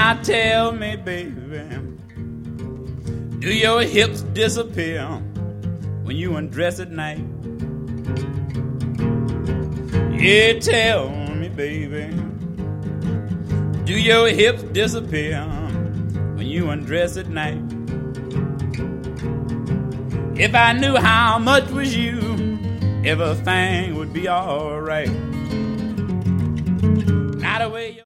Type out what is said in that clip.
Now tell me, baby, do your hips disappear when you undress at night? Yeah, tell me, baby, do your hips disappear when you undress at night? If I knew how much was you, everything would be all right. Not the way you